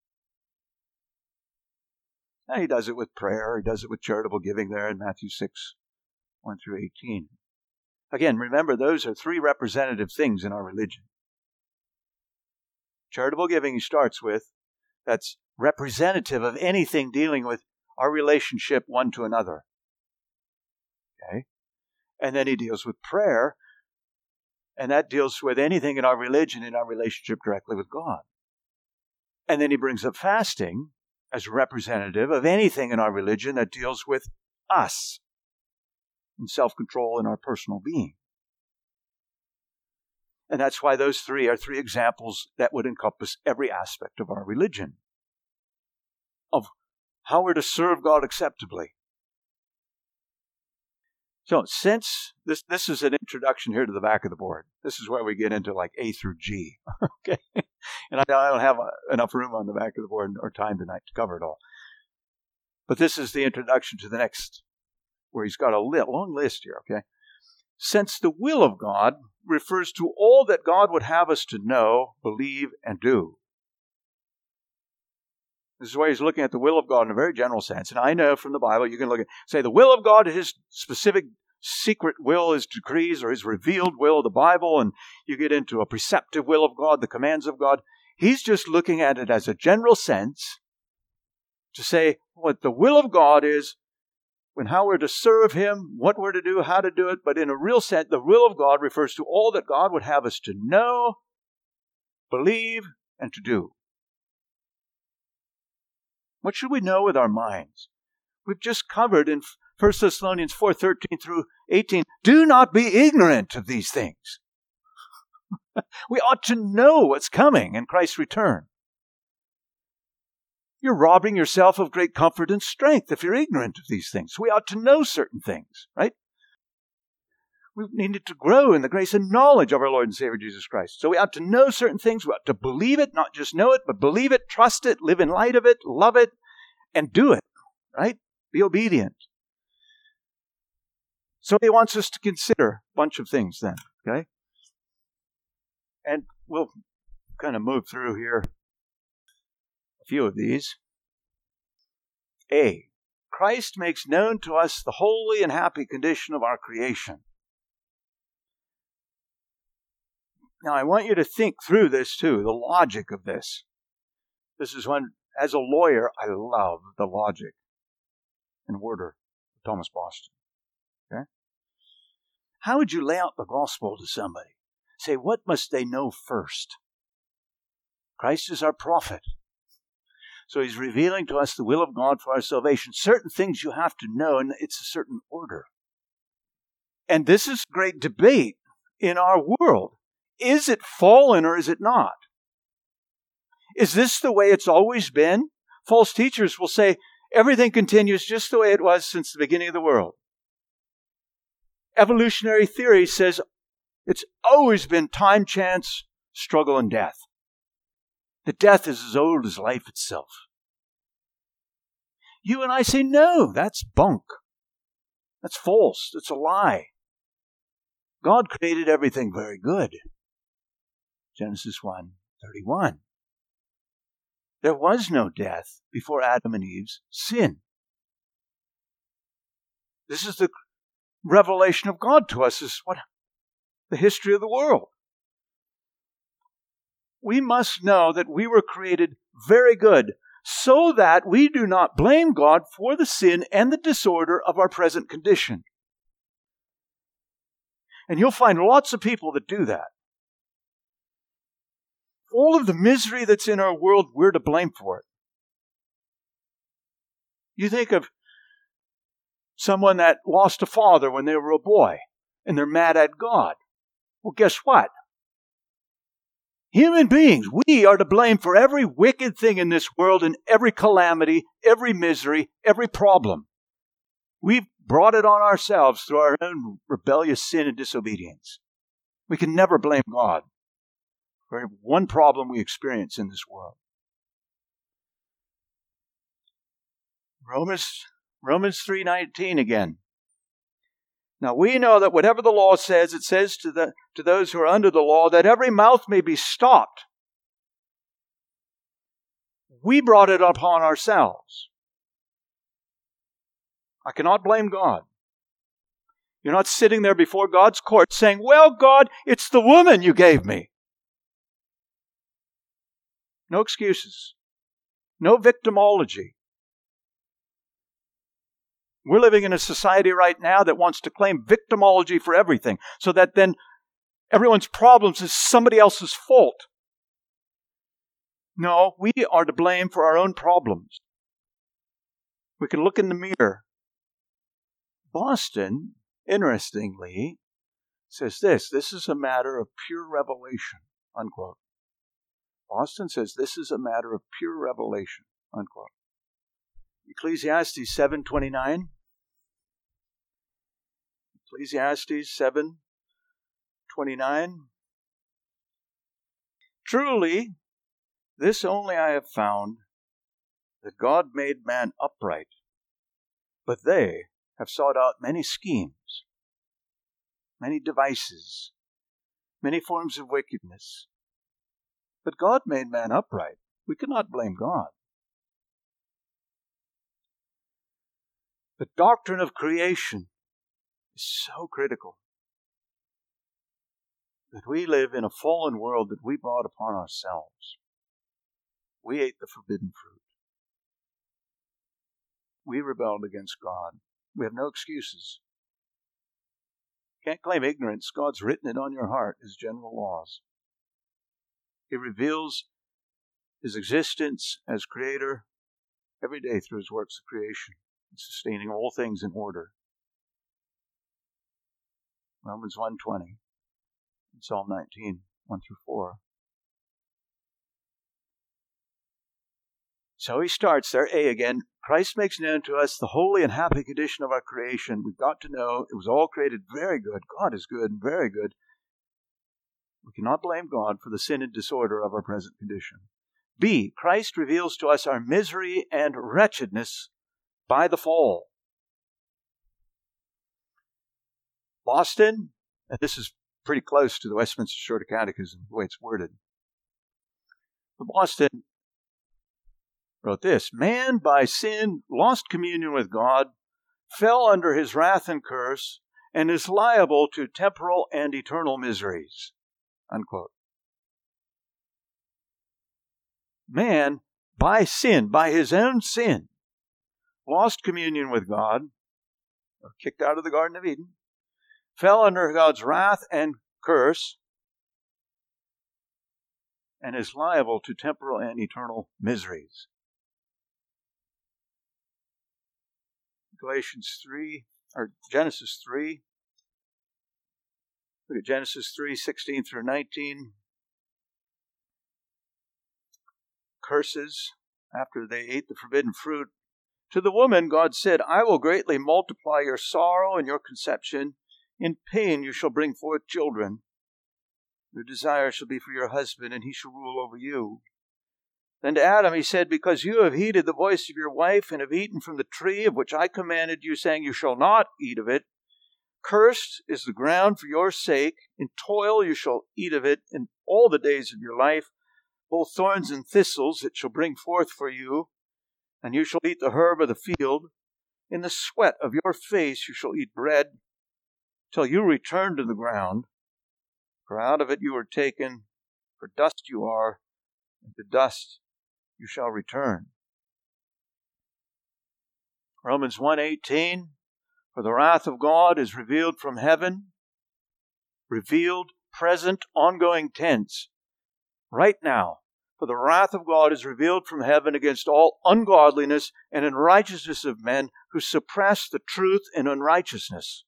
Now he does it with prayer. He does it with charitable giving there in Matthew six, one through eighteen. Again, remember, those are three representative things in our religion. Charitable giving he starts with, that's representative of anything dealing with our relationship one to another. Okay? And then he deals with prayer, and that deals with anything in our religion, in our relationship directly with God. And then he brings up fasting as representative of anything in our religion that deals with us, in self-control in our personal being. And that's why those three are three examples that would encompass every aspect of our religion, of how we're to serve God acceptably. So since this this is an introduction here to the back of the board, this is where we get into like A through G, okay? And I don't have a, enough room on the back of the board or time tonight to cover it all. But this is the introduction to the next, where he's got a li- long list here, okay? Since the will of God refers to all that God would have us to know, believe, and do. This is why he's looking at the will of God in a very general sense. And I know from the Bible, you can look at, say, the will of God, his specific secret will, his decrees, or his revealed will of the Bible, and you get into a preceptive will of God, the commands of God. He's just looking at it as a general sense to say what the will of God is, when how we're to serve him, what we're to do, how to do it. But in a real sense, the will of God refers to all that God would have us to know, believe, and to do. What should we know with our minds? We've just covered in First Thessalonians four, thirteen through eighteen, do not be ignorant of these things. We ought to know what's coming in Christ's return. You're robbing yourself of great comfort and strength if you're ignorant of these things. We ought to know certain things, right? We needed to grow in the grace and knowledge of our Lord and Savior Jesus Christ. So we ought to know certain things. We ought to believe it, not just know it, but believe it, trust it, live in light of it, love it, and do it, right? Be obedient. So he wants us to consider a bunch of things then, okay? And we'll kind of move through here a few of these. A, Christ makes known to us the holy and happy condition of our creation. Now, I want you to think through this too, the logic of this. This is when, as a lawyer, I love the logic and order of Thomas Boston. Okay? How would you lay out the gospel to somebody? Say, what must they know first? Christ is our prophet. So he's revealing to us the will of God for our salvation. Certain things you have to know, and it's a certain order. And this is great debate in our world. Is it fallen or is it not? Is this the way it's always been? False teachers will say everything continues just the way it was since the beginning of the world. Evolutionary theory says it's always been time, chance, struggle, and death. That death is as old as life itself. You and I say, no, that's bunk. That's false. That's a lie. God created everything very good. Genesis one thirty-one. There was no death before Adam and Eve's sin. This is the revelation of God to us, is what the history of the world. We must know that we were created very good, so that we do not blame God for the sin and the disorder of our present condition. And you'll find lots of people that do that. All of the misery that's in our world, we're to blame for it. You think of someone that lost a father when they were a boy, and they're mad at God. Well, guess what? Human beings, we are to blame for every wicked thing in this world and every calamity, every misery, every problem. We've brought it on ourselves through our own rebellious sin and disobedience. We can never blame God for one problem we experience in this world. Romans, Romans three nineteen again. Now we know that whatever the law says, it says to the to those who are under the law that every mouth may be stopped. We brought it upon ourselves. I cannot blame God. You're not sitting there before God's court saying, well, God, it's the woman you gave me. No excuses. No victimology. We're living in a society right now that wants to claim victimology for everything, so that then everyone's problems is somebody else's fault. No, we are to blame for our own problems. We can look in the mirror. Boston, interestingly, says this, this is a matter of pure revelation, unquote. Boston says this is a matter of pure revelation, unquote. Ecclesiastes seven twenty-nine. Ecclesiastes seven twenty-nine. Truly, this only I have found, that God made man upright, but they have sought out many schemes, many devices, many forms of wickedness. But God made man upright. We cannot blame God. The doctrine of creation is so critical. That we live in a fallen world that we brought upon ourselves. We ate the forbidden fruit. We rebelled against God. We have no excuses. Can't claim ignorance. God's written it on your heart, His general laws. He reveals His existence as Creator every day through His works of creation, and sustaining all things in order. Romans one twenty, and Psalm nineteen, one through four. So he starts there, A again. Christ makes known to us the holy and happy condition of our creation. We've got to know it was all created very good. God is good and very good. We cannot blame God for the sin and disorder of our present condition. B, Christ reveals to us our misery and wretchedness by the fall. Boston, and this is pretty close to the Westminster Shorter Catechism, the way it's worded. But Boston wrote this, man by sin lost communion with God, fell under His wrath and curse, and is liable to temporal and eternal miseries. Unquote. Man, by sin, by his own sin, lost communion with God, or kicked out of the Garden of Eden, fell under God's wrath and curse, and is liable to temporal and eternal miseries. Galatians three, or Genesis three, Look at Genesis three, sixteen through nineteen. Curses after they ate the forbidden fruit. To the woman, God said, I will greatly multiply your sorrow and your conception. In pain you shall bring forth children. Your desire shall be for your husband, and he shall rule over you. Then to Adam he said, because you have heeded the voice of your wife, and have eaten from the tree of which I commanded you, saying, you shall not eat of it. Cursed is the ground for your sake. In toil you shall eat of it in all the days of your life. Both thorns and thistles it shall bring forth for you, and you shall eat the herb of the field. In the sweat of your face you shall eat bread, till you return to the ground. For out of it you were taken, for dust you are, and to dust you shall return. Romans one eighteen, for the wrath of God is revealed from heaven, revealed, present, ongoing tense, right now. For the wrath of God is revealed from heaven against all ungodliness and unrighteousness of men who suppress the truth in unrighteousness.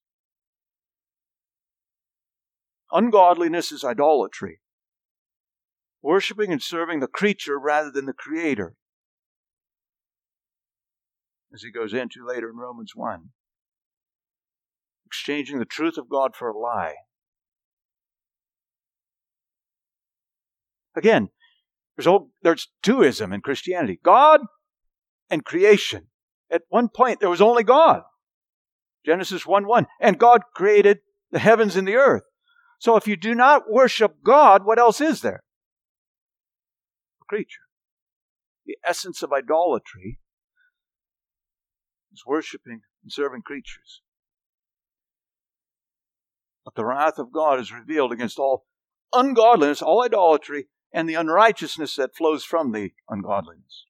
Ungodliness is idolatry, worshiping and serving the creature rather than the Creator, as he goes into later in Romans one. Exchanging the truth of God for a lie. Again, there's, old, there's twoism in Christianity. God and creation. At one point, there was only God. Genesis one one. And God created the heavens and the earth. So if you do not worship God, what else is there? A creature. The essence of idolatry is worshiping and serving creatures. But the wrath of God is revealed against all ungodliness, all idolatry, and the unrighteousness that flows from the ungodliness.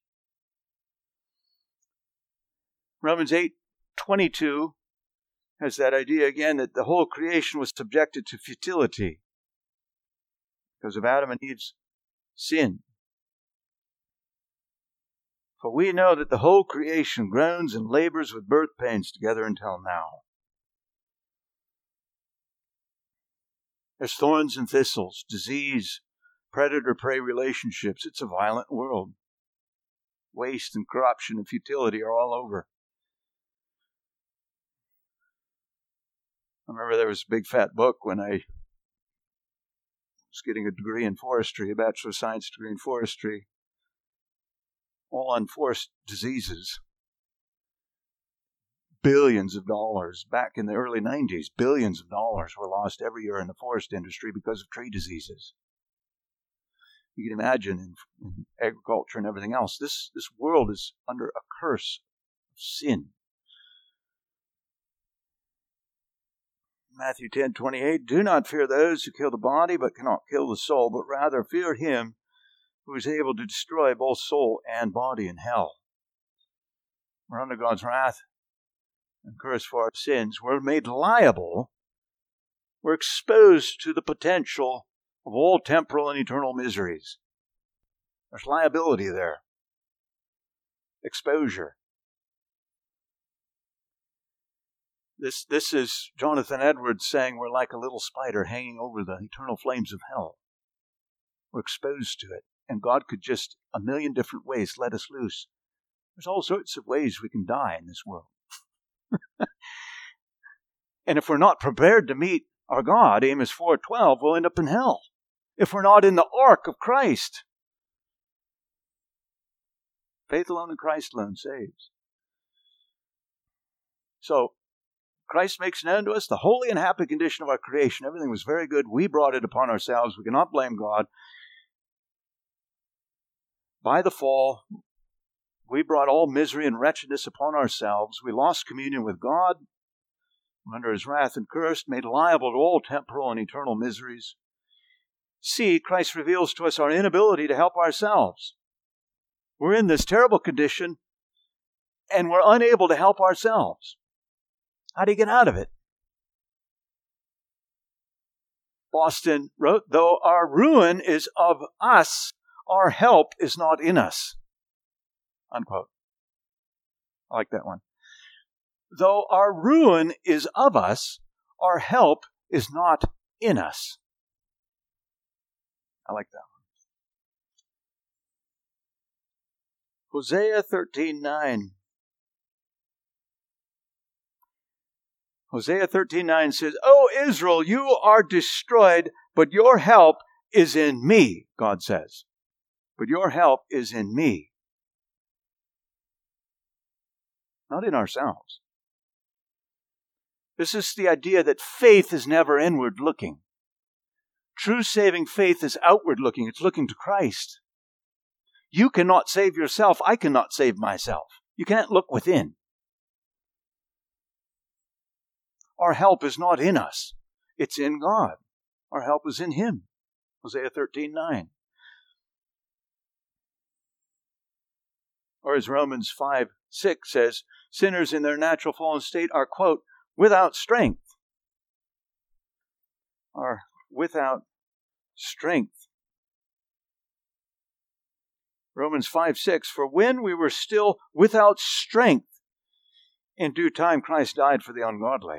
Romans eight twenty-two has that idea again that the whole creation was subjected to futility because of Adam and Eve's sin. For we know that the whole creation groans and labors with birth pains together until now. There's thorns and thistles, disease, predator-prey relationships. It's a violent world. Waste and corruption and futility are all over. I remember there was a big fat book when I was getting a degree in forestry, a Bachelor of Science degree in forestry, all on forest diseases. Billions of dollars, back in the early nineties, billions of dollars were lost every year in the forest industry because of tree diseases. You can imagine in, in agriculture and everything else, this, this world is under a curse of sin. Matthew ten twenty-eight, do not fear those who kill the body but cannot kill the soul, but rather fear him who is able to destroy both soul and body in hell. We're under God's wrath and curse for our sins. We're made liable. We're exposed to the potential of all temporal and eternal miseries. There's liability there. Exposure. This, this is Jonathan Edwards saying we're like a little spider hanging over the eternal flames of hell. We're exposed to it. And God could just, a million different ways, let us loose. There's all sorts of ways we can die in this world. And if we're not prepared to meet our God, Amos four twelve, we'll end up in hell. If we're not in the ark of Christ. Faith alone and Christ alone saves. So, Christ makes known to us the holy and happy condition of our creation. Everything was very good. We brought it upon ourselves. We cannot blame God. By the fall, we brought all misery and wretchedness upon ourselves. We lost communion with God. Under his wrath and curse, made liable to all temporal and eternal miseries. See, Christ reveals to us our inability to help ourselves. We're in this terrible condition, and we're unable to help ourselves. How do you get out of it? Boston wrote, though our ruin is of us, our help is not in us. Unquote. I like that one. Though our ruin is of us, our help is not in us. I like that one. Hosea thirteen nine. Hosea thirteen nine says, "O Israel, you are destroyed, but your help is in me," God says. But your help is in me. Not in ourselves. This is the idea that faith is never inward looking. True saving faith is outward looking. It's looking to Christ. You cannot save yourself. I cannot save myself. You can't look within. Our help is not in us. It's in God. Our help is in Him. Hosea thirteen nine. Or as Romans five six says, sinners in their natural fallen state are, quote, without strength. Are without strength. Romans five six, for when we were still without strength, in due time Christ died for the ungodly.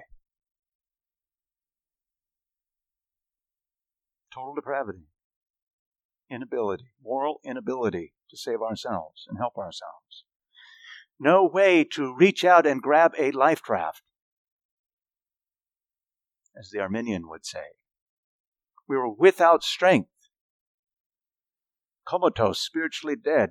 Total depravity, inability, moral inability to save ourselves and help ourselves. No way to reach out and grab a life raft, as the Arminian would say. We were without strength, comatose, spiritually dead.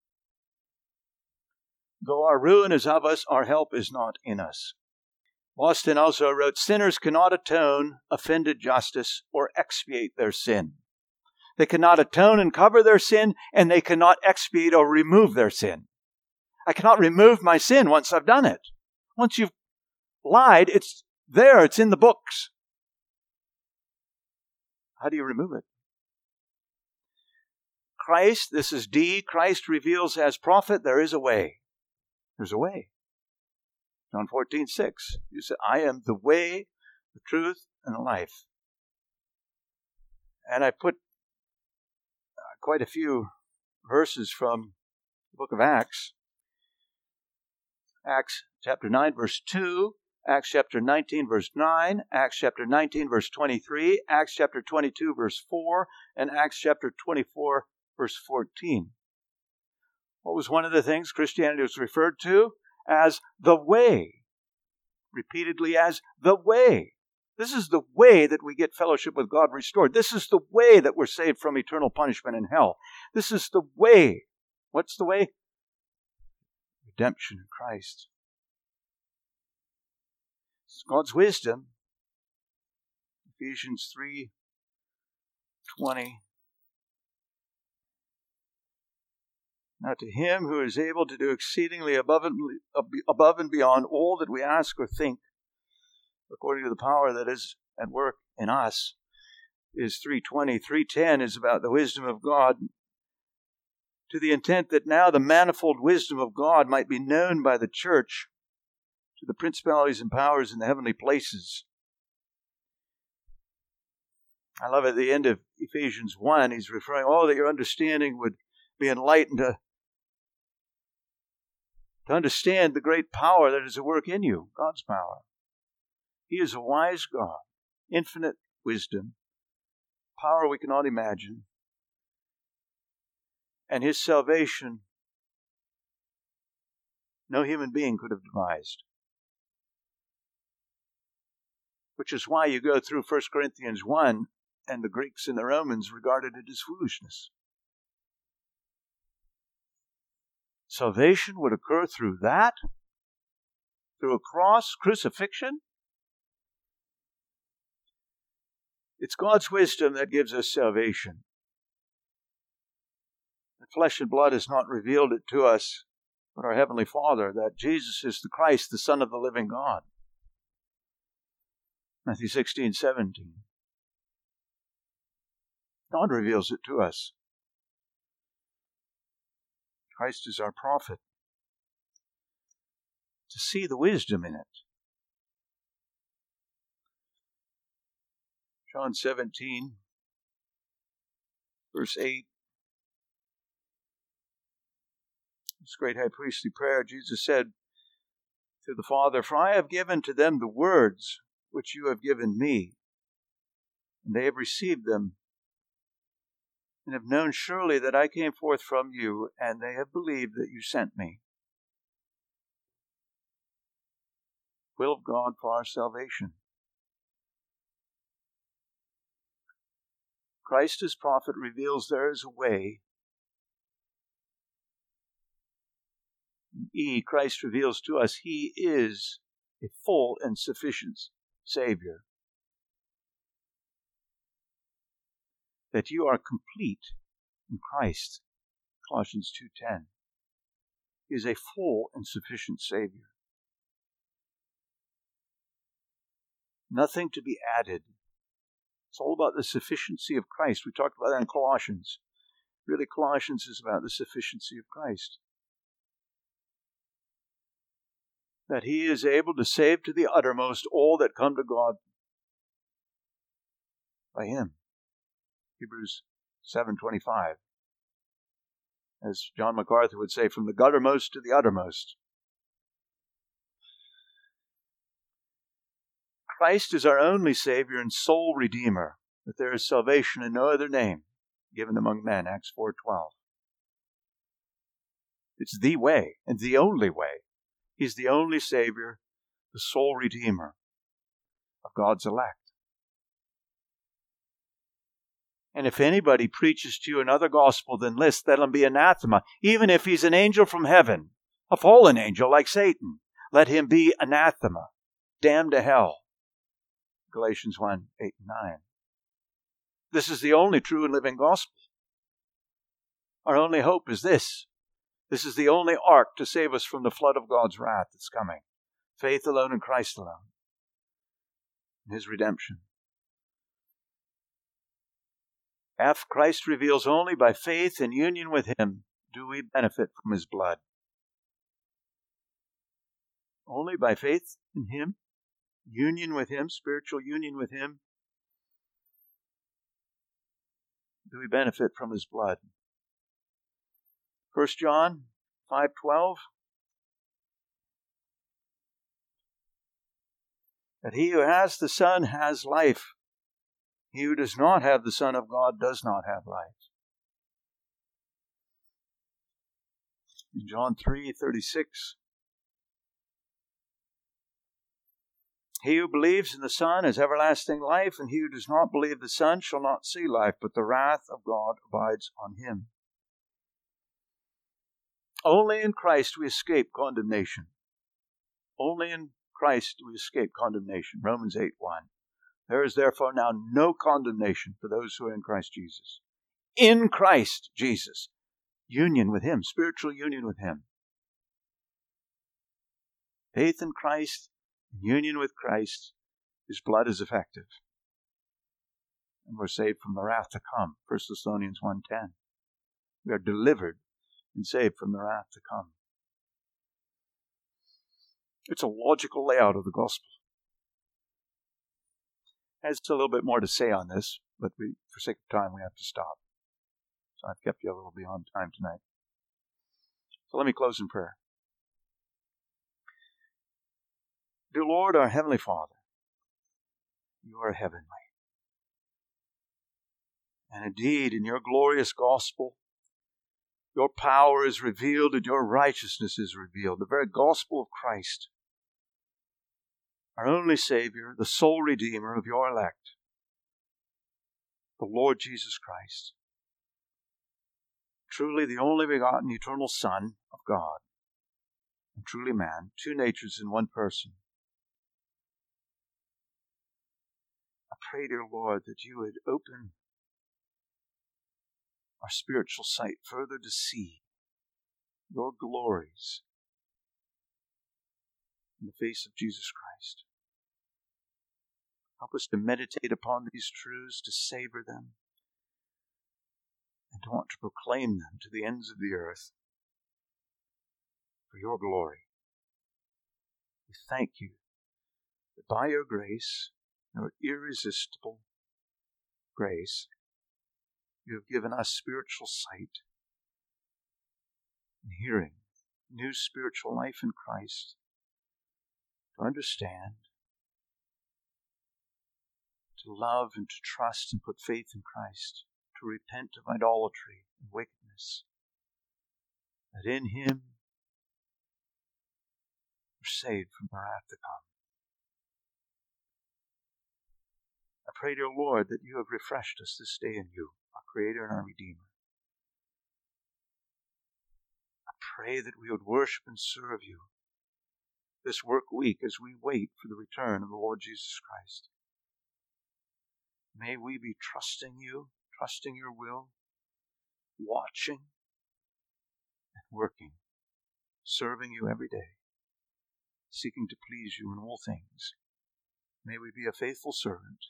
Though our ruin is of us, our help is not in us. Boston also wrote, sinners cannot atone offended justice or expiate their sin. They cannot atone and cover their sin, and they cannot expiate or remove their sin. I cannot remove my sin once I've done it. Once you've lied, it's there, it's in the books. How do you remove it? Christ, this is D, Christ reveals as prophet, there is a way. There's a way. John fourteen six. You say, I am the way, the truth, and the life. And I put uh, quite a few verses from the book of Acts. Acts chapter nine, verse two. Acts chapter nineteen, verse nine. Acts chapter nineteen, verse twenty-three. Acts chapter twenty-two, verse four. And Acts chapter twenty-four, verse fourteen. What was one of the things Christianity was referred to? As the way. Repeatedly as the way. This is the way that we get fellowship with God restored. This is the way that we're saved from eternal punishment in hell. This is the way. What's the way? Redemption in Christ. It's God's wisdom. Ephesians three twenty. Now to Him who is able to do exceedingly above and, above and beyond all that we ask or think, according to the power that is at work in us, is three twenty. three ten is about the wisdom of God, to the intent that now the manifold wisdom of God might be known by the church to the principalities and powers in the heavenly places. I love at the end of Ephesians one, he's referring, oh, that your understanding would be enlightened to To understand the great power that is at work in you, God's power. He is a wise God, infinite wisdom, power we cannot imagine. And His salvation, no human being could have devised. Which is why you go through First Corinthians one, and the Greeks and the Romans regarded it as foolishness. Salvation would occur through that? Through a cross, crucifixion? It's God's wisdom that gives us salvation. The flesh and blood has not revealed it to us, but our Heavenly Father, that Jesus is the Christ, the Son of the living God. Matthew sixteen seventeen. God reveals it to us. Christ is our prophet. To see the wisdom in it. John seventeen, verse eight. This great high priestly prayer, Jesus said to the Father, for I have given to them the words which you have given me, and they have received them, and have known surely that I came forth from you, and they have believed that you sent me. Will of God for our salvation. Christ as prophet reveals there is a way. E, Christ reveals to us He is a full and sufficient Savior. That you are complete in Christ. Colossians two ten. He is a full and sufficient Savior. Nothing to be added. It's all about the sufficiency of Christ. We talked about that in Colossians. Really, Colossians is about the sufficiency of Christ. That He is able to save to the uttermost all that come to God by Him. Hebrews seven twenty-five. As John MacArthur would say, from the guttermost to the uttermost. Christ is our only Savior and sole Redeemer, that there is salvation in no other name given among men, Acts four twelve. It's the way, and the only way. He's the only Savior, the sole Redeemer of God's elect. And if anybody preaches to you another gospel than this, let him be anathema, even if he's an angel from heaven, a fallen angel like Satan. Let him be anathema, damned to hell. Galatians one eight and nine. This is the only true and living gospel. Our only hope is this. This is the only ark to save us from the flood of God's wrath that's coming. Faith alone in Christ alone. And His redemption. F. Christ reveals only by faith and union with Him do we benefit from His blood. Only by faith in Him, union with Him, spiritual union with Him, do we benefit from His blood. First John five twelve. That he who has the Son has life. He who does not have the Son of God does not have life. In John three thirty-six. He who believes in the Son has everlasting life, and he who does not believe the Son shall not see life, but the wrath of God abides on him. Only in Christ we escape condemnation. Only in Christ we escape condemnation. Romans eight one. There is therefore now no condemnation for those who are in Christ Jesus. In Christ Jesus. Union with Him, spiritual union with Him. Faith in Christ, union with Christ, His blood is effective. And we're saved from the wrath to come. First Thessalonians one ten. We are delivered and saved from the wrath to come. It's a logical layout of the gospel. Has a little bit more to say on this, but we, for sake of time, we have to stop. So I've kept you a little beyond time tonight. So let me close in prayer. Dear Lord, our Heavenly Father, You are heavenly. And indeed, in Your glorious gospel, Your power is revealed and Your righteousness is revealed. The very gospel of Christ, our only Savior, the sole Redeemer of Your elect, the Lord Jesus Christ, truly the only begotten eternal Son of God, and truly man, two natures in one person. I pray, dear Lord, that You would open our spiritual sight further to see Your glories in the face of Jesus Christ. Help us to meditate upon these truths, to savor them, and to want to proclaim them to the ends of the earth for Your glory. We thank You that by Your grace, Your irresistible grace, You have given us spiritual sight and hearing, new spiritual life in Christ, to understand, to love and to trust and put faith in Christ, to repent of idolatry and wickedness, that in Him we're saved from the wrath to come. I pray, dear Lord, that you have refreshed us this day in you, our Creator and our Redeemer. I pray that we would worship and serve you this work week as we wait for the return of the Lord Jesus Christ. May we be trusting you, trusting your will, watching and working, serving you every day, seeking to please you in all things. May we be a faithful servant.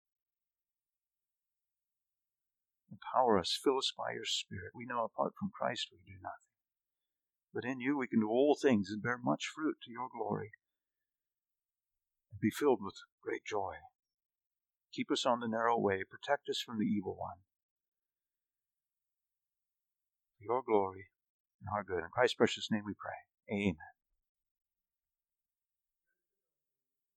Empower us, fill us by your Spirit. We know apart from Christ we do nothing. But in you we can do all things and bear much fruit to your glory and be filled with great joy. Keep us on the narrow way. Protect us from the evil one. For your glory and our good. In Christ's precious name we pray. Amen.